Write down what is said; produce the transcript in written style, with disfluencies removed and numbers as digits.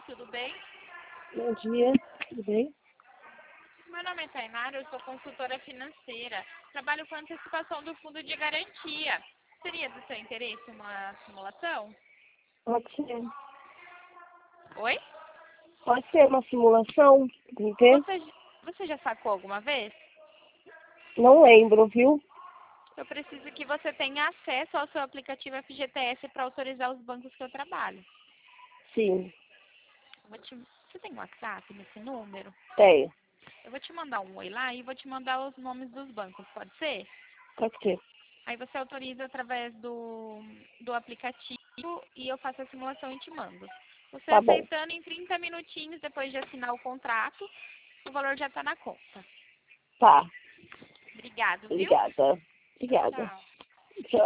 tudo bem? Bom dia, tudo bem? Meu nome é Tainara, eu sou consultora financeira. Trabalho com antecipação do fundo de garantia. Seria do seu interesse uma simulação? Pode ser. Oi? Pode ser uma simulação? Tem que ter? Você já sacou alguma vez? Não lembro, viu? Eu preciso que você tenha acesso ao seu aplicativo FGTS para autorizar os bancos que eu trabalho. Sim, Você tem WhatsApp nesse número? tenho. Eu vou te mandar um oi lá e vou te mandar os nomes dos bancos, pode ser? Pode ser. Aí você autoriza através do aplicativo e eu faço a simulação e te mando. Você Tá bom. aceitando em 30 minutinhos depois de assinar o contrato, o valor já está na conta. Tá. Obrigado, viu? Obrigada. Tchau, Obrigada. tchau. Tchau.